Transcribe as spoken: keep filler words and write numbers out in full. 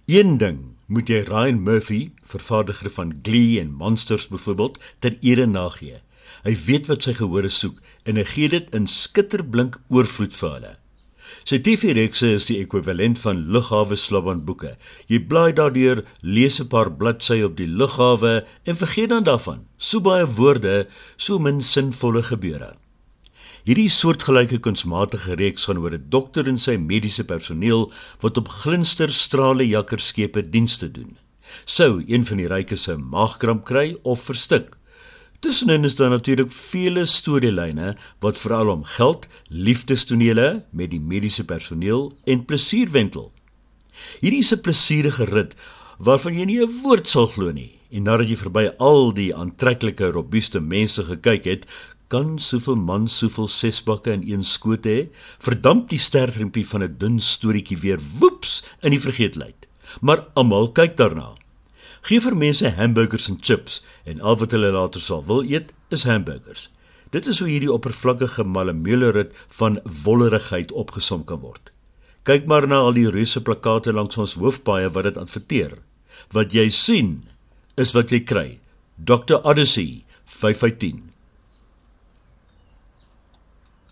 Een ding moet jy Ryan Murphy, vervaardiger van Glee en Monsters byvoorbeeld, ter ere nagee. Hy weet wat sy gehore soek en hy gee dit in skitterblink oorvloed vir hulle. Sy T V-rekse is die ekwivalent van lughawe slobberboeke. Jy blaai daardeur, lees 'n paar bladsye op die lughawe en vergeet dan daarvan. So baie woorde, so min sinvolle gebeure. Hierdie soortgelyke kunsmatige reeks gaan oor 'n dokter en sy mediese personeel wat op glinsterstrale jakkerskepe dienste doen. Sou een van die rykes 'n maagkramp kry of verstik. Tussenin is daar natuurlik vele storielyne wat veral om geld, liefdestonele met die mediese personeel en plesier wentel. Hierdie is 'n plesierige rit waarvan jy nie 'n woord sal glo nie. En nadat jy verby al die aantreklike, robuuste mense gekyk het, kan soveel man soveel sesbakke in een skoot hê, verdamp die sterrempie van 'n dun storieetjie weer woeps in die vergeetlikheid. Maar almal kyk daarna. Gee vir mense hamburgers en chips en al wat hulle later sal wil eet is hamburgers. Dit is hoe hierdie oppervlakkige malemeulerit van wollerigheid opgesom kan word. Kyk maar na al die reuse plakate langs ons hoofpaaie wat dit adverteer. Wat jy sien is wat jy kry. dokter Odyssey, vyf uit tien.